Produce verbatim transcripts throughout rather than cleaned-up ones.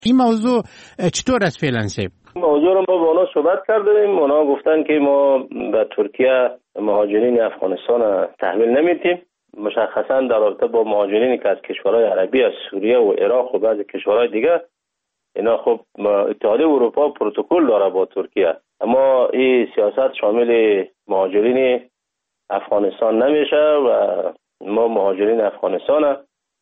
این موضوع چطور است فعلا سیب؟ موضوع رو ما با اونا صحبت کردیم. اونا گفتن که ما به ترکیه مهاجرین افغانستان تحویل نمیدیم. مشخصا در رابطه با مهاجرینی که از کشورهای عربی، از سوریه و عراق و بعضی کشورهای دیگه، اینا خب اتحادیه اروپا پروتکل داره با ترکیه، اما این سیاست شامل مهاجرین افغانستان نمیشه و ما مهاجرین افغانستان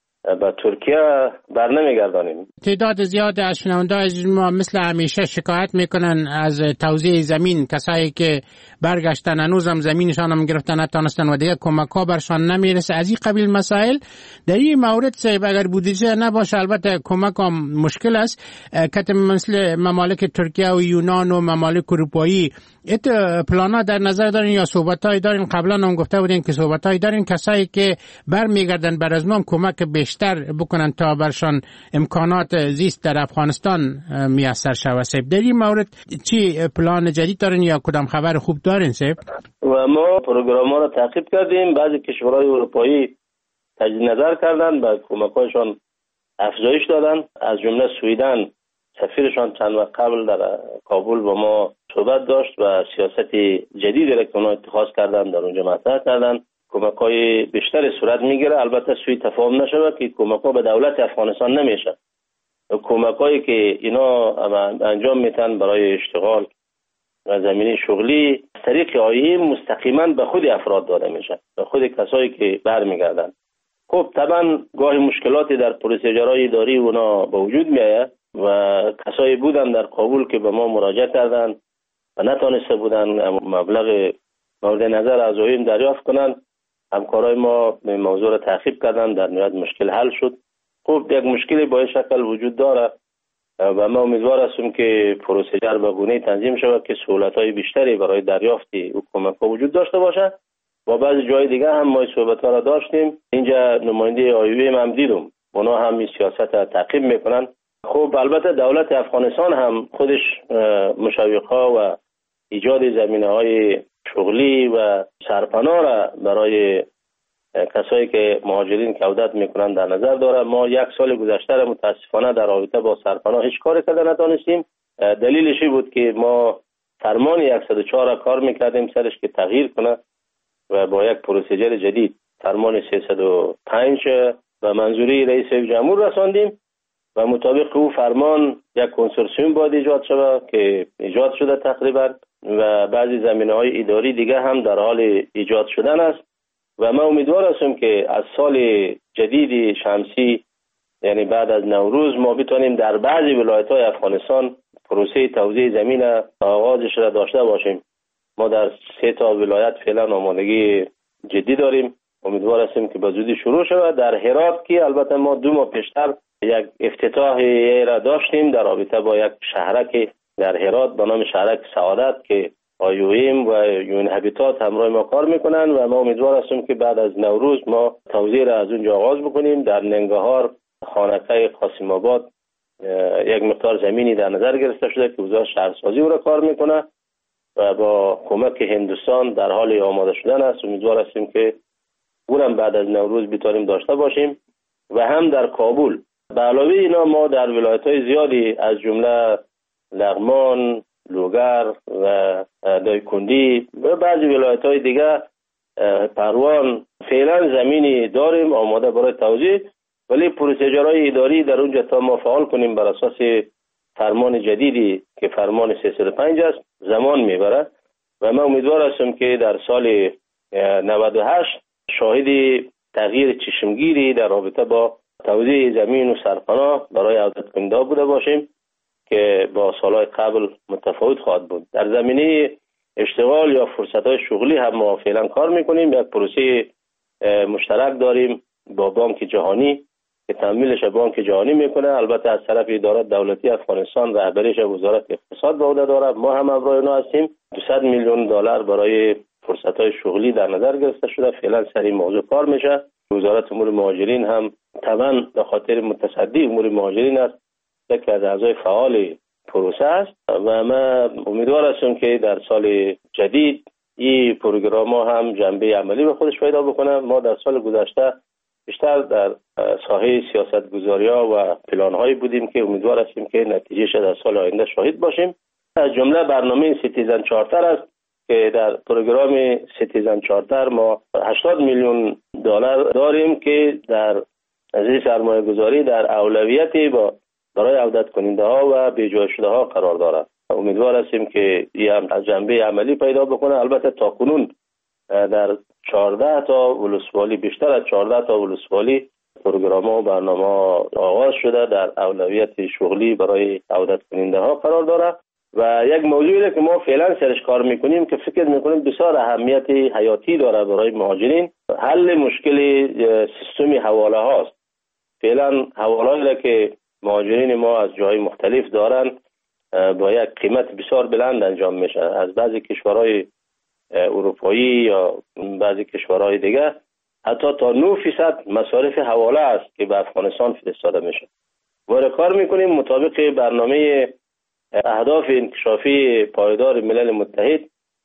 به ترکیه بر نمیگردانیم. تعداد زیاد از شنونده‌های ما مثل همیشه شکایت میکنن از توزیع زمین، کسایی که برگشتن هنوزم زمینشان هم گرفتن نتونستن و دیگه کمک ها برشان نمیرسه. از این قبیل مسائل در این مورد سیب اگر بودجه نباشه البته کمک هم مشکل است. که مثل ممالک ترکیه و یونان و ممالک اروپایی ات پلانا در نظر دارین یا صحبتایی دارین؟ قبلا هم گفته بودین که صحبتایی دارین کسایی که برمیگردن بر از ما کمک بیشتر بکنن تا برشان امکانات زیست در افغانستان میسر شود. سیب در این مورد چی پلان جدید دارین یا کدام خبر خوب دارین سیب؟ و ما پروگرام ها رو تعقیب کردیم. بعضی کشورهای اروپایی تجدید نظر کردن، بعد کمک‌هایشان افزایش دادن. از جمله سوئیدن سفیرشان چند وقت قبل در کابل با ما صحبت داشت و سیاست جدیدی را که اونا اتخاذ کردن در اونجا مطرح کردن. کمک‌های بیشتر صورت میگیره. البته سوی تفاهم نشود که کمک‌ها به دولت افغانستان نمیشه. کمک‌هایی که اینا انجام میتن برای اشتغال و زمینه شغلی از طریق آیین مستقیما به خود افراد داده میشه، به خود کسایی که برمیگردن. خب طبعا گاهی مشکلاتی در پروسیجرهای اداری اونا به وجود میاد و کسایی بودن در کابل که به ما مراجعه کردن و نتونسته بودن مبلغ مورد نظر از آیین دریافت کنن. همکارای ما این موضوع را تعقیب کردن، در نهایت مشکل حل شد. خب یک مشکلی با این شکل وجود داره و ما امیدوار هستیم که پروسیجر به گونه‌ای تنظیم شود که سهولت‌های بیشتری برای دریافت کمک‌ها وجود داشته باشه. و بعضی جای دیگه هم ما صحبت‌ها را داشتیم. اینجا نماینده آیوی هم دیدم، اونا هم این سیاست را تعقیب میکنن. خب البته دولت افغانستان هم خودش مشوق‌ها و ایجاد زمینه‌های شغلی و سرپناه را برای کسایی که مهاجرین که عودت میکنن در نظر داره. ما یک سال گذشته متاسفانه در رابطه با سرپناه هیچ کاری کرده نتونستیم. دلیلش بود که ما فرمان صد و چهار کار میکردیم سرش که تغییر کنه و با یک پروسیجر جدید فرمان سیصد و پنج به منظوری رئیس جمهور رساندیم و مطابق او فرمان یک کنسورسیوم باید ایجاد شود که ایجاد شده تقریبا و بعضی زمینه‌های اداری دیگه هم در حال ایجاد شدن است و ما امیدوار هستیم که از سال جدید شمسی یعنی بعد از نوروز ما بتونیم در بعضی ولایت‌های افغانستان پروسه توزیع زمین آغازش را داشته باشیم. ما در سه تا ولایت فعلا آمادگی جدی داریم. امیدوار هستیم که به زودی شروع شود. در هرات که البته ما دو ماه پیشتر یک افتتاحی را داشتیم در رابطه با یک شهرک در هرات به نام شهرک سعادت که آیویم و یون هابیتات همراه ما کار میکنن و ما امیدوار هستیم که بعد از نوروز ما توزیع را از اونجا آغاز بکنیم. در ننگهار خانقه قاسم آباد یک مقدار زمینی در نظر گرفته شده که وزارت شهرسازی او را کار میکنه و با کمک هندوستان در حال آماده شدن است. امیدوار هستیم که اونم بعد از نوروز بتونیم داشته باشیم. و هم در کابل به علاوه اینا ما در ولایت‌های زیادی از جمله لغمان، لوگر و دایکندی و بعضی ولایت‌های دیگه پروان فعلا زمینی داریم آماده برای توزیع، ولی پروسیجرهای اداری در اونجا تا ما فعال کنیم بر اساس فرمان جدیدی که فرمان سیصد و پنج است زمان میبره و من امیدوار هستم که در سال نود و هشت شاهد تغییر چشمگیری در رابطه با توزیع زمین و سرپناه برای عودت کننده بوده باشیم که با سالهای قبل متفاوت خواهد بود. در زمینه اشتغال یا فرصت‌های شغلی هم ما فعلا کار میکنیم. یک پروسه مشترک داریم با بانک جهانی که تمویلش بانک جهانی میکنه. البته از طرف اداره دولتی افغانستان رهبریش وزارت اقتصاد به عهده داره. ما هم همراه اونا هستیم. دویست میلیون دلار برای فرصت‌های شغلی در نظر گرفته شده. فعلا سر این موضوع کار میشه. وزارت امور مهاجرین هم طبعا به خاطر متصدی امور مهاجرین است که از اعضای فعال پروسه است و ما امیدوار هستیم که در سال جدید این پروگرام ها هم جنبه عملی به خودش پیدا بکنه. ما در سال گذشته بیشتر در ساحه سیاست گذاری ها و پلان هایی بودیم که امیدوار هستیم که نتیجهش در سال آینده شاهد باشیم. از جمله برنامه سیتیزن چارتر است که در پروگرام سیتیزن چارتر ما هشتاد میلیون دلار داریم که در از سرمایه گذاری در اولویتی با برای عودت کننده ها و بیجای شده ها قرار دارد. امیدوار هستیم که این هم از جنبه عملی پیدا بکنه. البته تا کنون در چهارده تا ولسوالی، بیشتر از چهارده تا ولسوالی پروگرام ها و برنامه آغاز شده در اولویت شغلی برای عودت کننده ها قرار دارد و یک موضوعی که ما فعلا سرش کار میکنیم که فکر میکنیم بسیار اهمیت حیاتی داره برای مهاجرین، حل مشکل سیستم حواله هاست. فعلا حواله‌ای که مهاجرین ما از جای مختلف دارن با یک قیمت بسیار بلند انجام میشه. از بعضی کشورهای اروپایی یا بعضی کشورهای دیگه حتی تا نه فیصد مصارف حواله است که به افغانستان فرستاده میشه. ما کار میکنیم مطابق برنامه اهداف انکشافی پایدار ملل متحد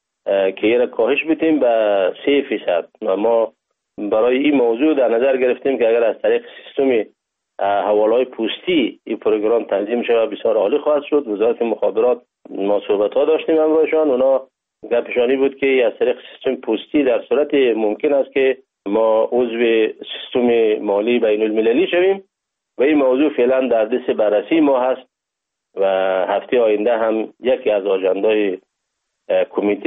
که یه را کاهش بدیم به سه فیصد. ما برای این موضوع در نظر گرفتیم که اگر از طریق سیستم حواله‌های پستی این پروگرام تنظیم شود بسیار عالی خواهد شد. وزارت مخابرات ما صحبت ها داشتیم همراهشان، اونا گپشانی بود که از طریق سیستم پستی در صورت ممکن است که ما عضو سیستم مالی بین المللی شویم و این موضوع فعلا در دست بررسی ما هست و هفته آینده هم یکی از آجندای کمیته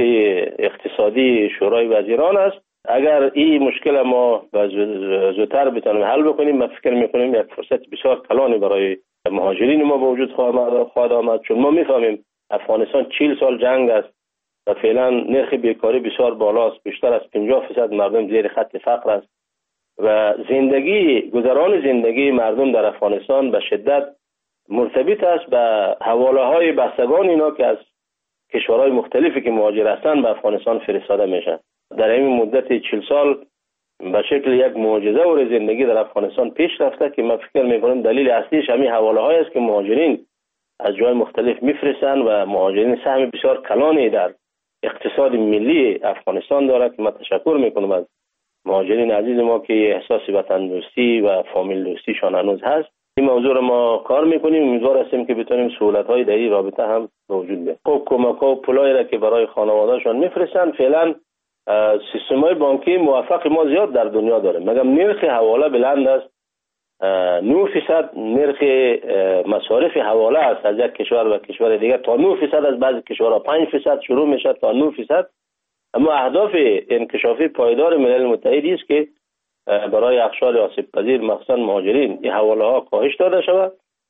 اقتصادی شورای وزیران است. اگر این مشکل ما زودتر بتونیم حل بکنیم، من فکر میکنیم یک فرصت بسیار کلانی برای مهاجرین ما به وجود خواهد آمد، چون ما میفهمیم افغانستان چهل سال جنگ است و فعلا نرخ بیکاری بسیار بالاست، بیشتر از پنجاه درصد مردم زیر خط فقر است و زندگی گذران زندگی مردم در افغانستان به شدت مرتبط است به حواله های بستگان اینا که از کشورهای مختلفی که مهاجر هستند به افغانستان فرستاده میشن. در این مدت چهل سال به شکل یک معجزه و زندگی در افغانستان پیش رفته که من فکر میکنم دلیل اصلیش همین حواله های است که مهاجرین از جای مختلف میفرستند و مهاجرین سهم بسیار کلانی در اقتصاد ملی افغانستان دارد که من تشکر میکنم از مهاجرین عزیز ما که احساس وطن دوستی و فامیل دوستیشان هنوز هست. این موضوع رو ما کار میکنیم، امیدوار هستیم که بتونیم سهولت های در این رابطه هم موجود بیاد. خب کمک ها و پولایی را که برای خانواده‌شان میفرستند، فعلا سیستم های بانکی موفق ما زیاد در دنیا داریم، مگر نرخ حواله بلند است. نه فیصد نرخ مصارف حواله است از یک کشور و کشور دیگر، تا نه فیصد از بعضی کشورها پنج فیصد شروع میشه تا نه فیصد. اما اهداف انکشافی پایدار ملل متحد است که برای اقشار آسیب پذیر مخصوصا مهاجرین این حواله ها کاهش داده شود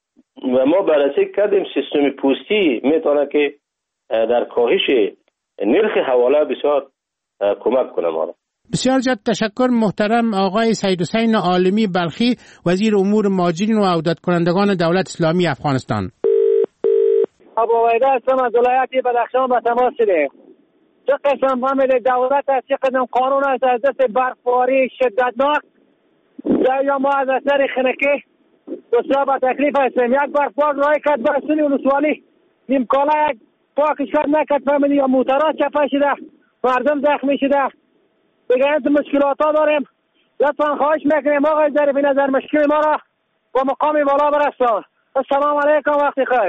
و ما بررسی کردیم سیستم پستی میتونه که در کاهش نرخ حواله بسیار کمک کنه ما را. بسیار زیاد تشکر محترم آقای سید حسین عالمی بلخی، وزیر امور مهاجرین و عودت کنندگان دولت اسلامی افغانستان. ابو ویدا هستم از ولایت بدخشان به تماس شدیم. چه قسم فهمید دولت است، چه قسم قانون است از دست برفباری شدتناک یا ما از اثر خنکی بسیار به تکلیف هستیم. یک برفبار رای کرد برسونی ولسوالی نیمکالا یک پاکش کرد نکرد فهمیدی یا موترها چپه شده، مردم زخمی شده. دیگه این مشکلات ها داریم. لطفا خواهش میکنیم آقای ظریفی نظر مشکل ما را با مقام بالا برسان. السلام علیکم، وقتی خوش.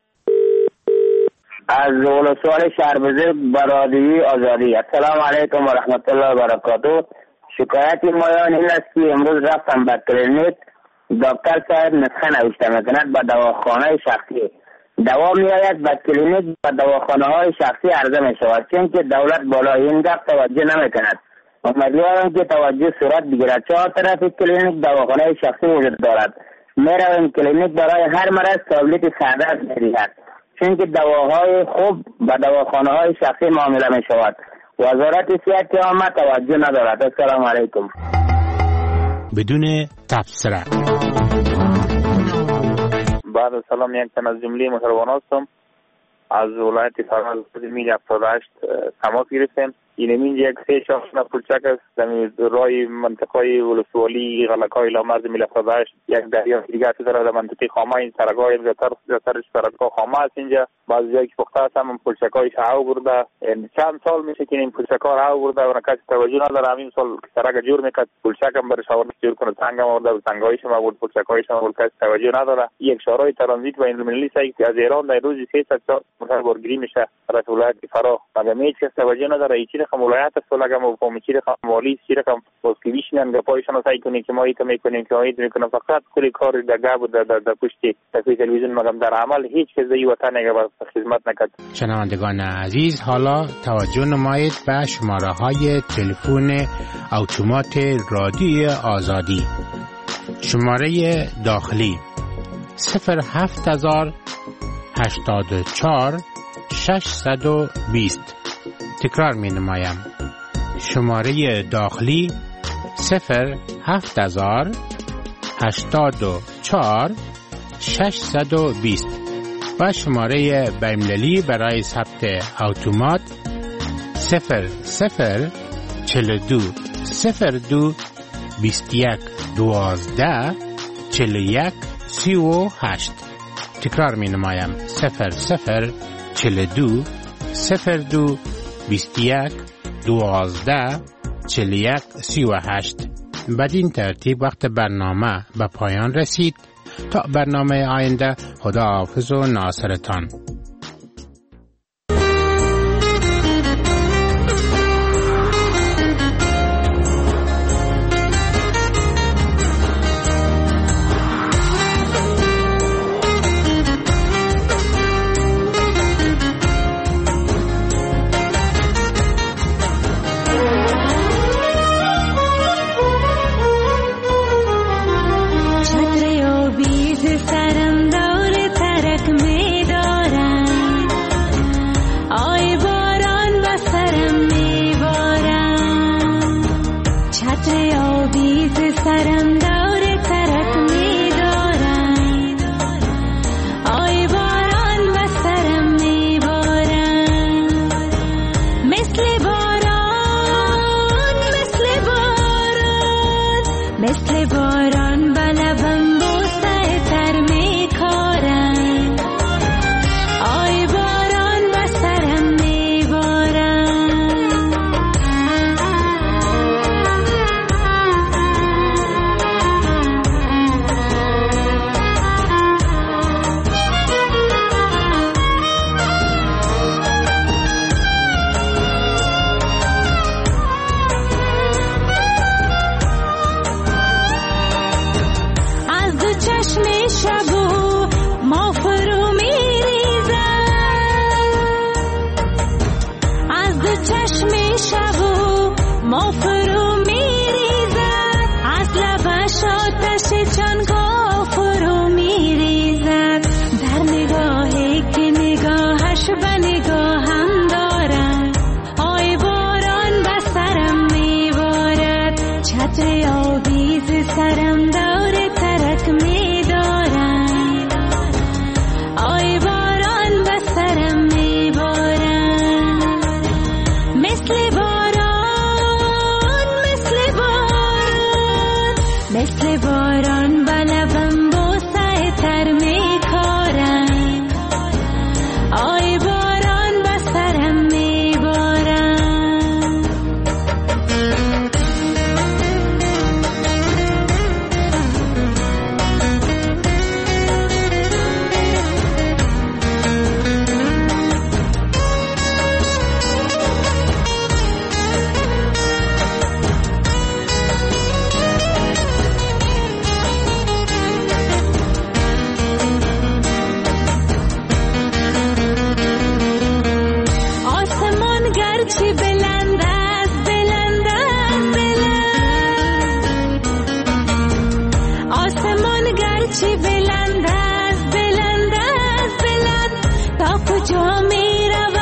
از ولسوالی شهربزرگ برادری آزادی. السلام علیکم و رحمت الله و برکاته. شکایت مایان این است که امروز رفتم به کلینیک، دکتر صاحب نسخه نوشته میکند به دواخانه شخصی. دوا می آید به کلینیک و دواخانه های شخصی عرضه می شود، چون که دولت بالا این گپ توجه نمی کند. امیدوارم که توجه صورت بگیرد. چهار طرف کلینیک دواخانه شخصی وجود دارد. می رویم کلینیک برای هر مرض تابلت سعادت می دهد، چون که دواهای خوب به دواخانه های شخصی معامله می شود. وزارت صحت که آمد توجه ندارد. السلام علیکم. بدون تبصره. بعد از سلام، یک تن از جمله محترمان هستم. از ولایت فرهاد میل هفتاد و هشت تماس گرفتیم. این اینجا یک سه شاخه پلچک است زمین رای منطقه ولسوالی غلقای لامرز ملفظاش یک دریا دیگه تو در منطقه خامه این سرگاه اینجا تر ترش سرگاه خامه است اینجا بعضی جایی که پخته است هم پلچکای شاو برده چند سال میشه که این پلچکا رو برده و کسی توجه نداره. همین سال سرگ جور میکرد پلچکم برش آورد جور کنه تنگم آورده و تنگایش هم آورد پلچکایش هم آورد کسی توجه نداره. یک شورای ترانزیت و بین‌المللی سعی که از ایران در روزی سیصد تا بارگیری میشه برای ولایت فرا مگه میچ کس توجه نداره. این چی رقم ولایت است لگم و فهمی چی رقم والی چی رقم باسکیویشن گپایشون سعی کنه که ما ایت میکنیم که ایت میکنه فقط کلی کار در گاب در در پشت تلویزیون تلویزیون مگم در عمل هیچ کس در وطن نگه خدمت نکرد. شنوندگان عزیز حالا توجه نمایید به شماره های تلفن اتومات رادیوی آزادی. شماره داخلی صفر هفت هزار هشتاد و چهار ششصد و بیست. تکرار می نمایم. شماره داخلی صفر هفت هزار هشتاد و چهار ششصد و بیست و شماره بین‌المللی برای ثبت اتومات صفر صفر چهل و دو صفر دو بیست و یک دوازده چهل و یک سی و هشت. تکرار می نمایم. صفر صفر چهل و دو صفر دو بیست و یک دوازده چهل و یک سی و هشت. بدین ترتیب وقت برنامه به پایان رسید. تا برنامه آینده خداحافظ و ناصرتان.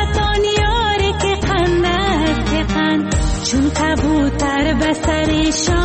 چون کبوتر به سرش